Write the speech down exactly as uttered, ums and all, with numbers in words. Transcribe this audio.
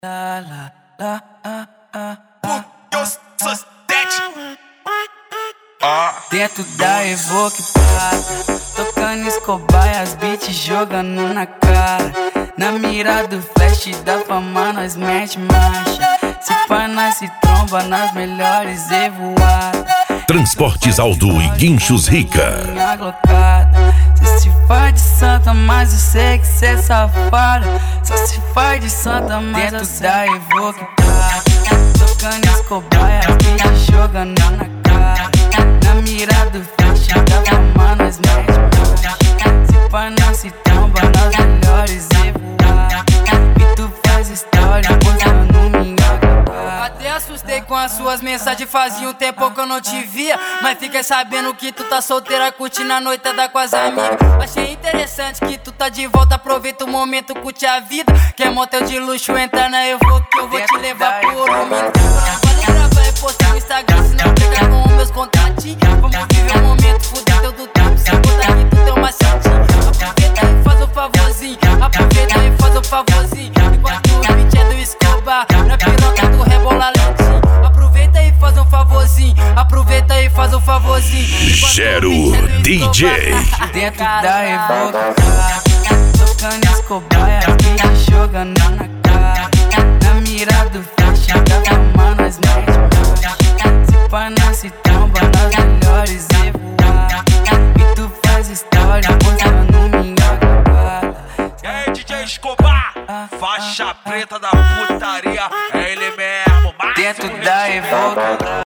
La la la ah ah ah. Dentro da Evoque Prata, tocando Escobar e as beats jogando na cara. Na mira do flash da fama nós mete marcha. Se pá nós se tromba nas melhores evoadas. Transportes Aldo e Guinchos Rica. Cê se faz de santa, mas eu sei que cê é safada. Só se faz de santa, mas dentro da Evoque Prata, tocando Escobar e as beats jogando na cara. Na mira do flash da fama nós mete marcha. Se pá nós se tromba nas melhores evoadas. E tu faz história postando minha cara. Até assustei com as suas mensagens, fazia um tempo que eu não te via. Mas fiquei sabendo que tu tá solteira, curtindo a noitada com as amigas. Achei interessante que tu tá de volta, aproveita o momento, curte a vida. Quer motel de luxo, entra na Evoque que eu vou te levar por um minuto. Vale gravar e postar no Instagram, se não pegar com os meus contatinhos. Vamos viver um momento, fuder teu do tempo, se botar aqui tu tem uma setinha. Aproveita e faz o favorzinho, aproveita e faz o favorzinho. Enquanto o beat é do Escobar, na piroca tu rebola lentinho. Aproveita e faz um favorzinho, aproveita e faz um favorzinho. Gero D J. Dentro da Evoque Prata, tocando Escobar e as beats jogando na cara. Na mira do flash da fama nós mete marcha. Se pá nós se tromba nas melhores evoadas. E tu faz história postando minha cagada. E aí, D J Escobar, faixa preta da putaria, é ele mesmo. Dentro da Evoque Prata.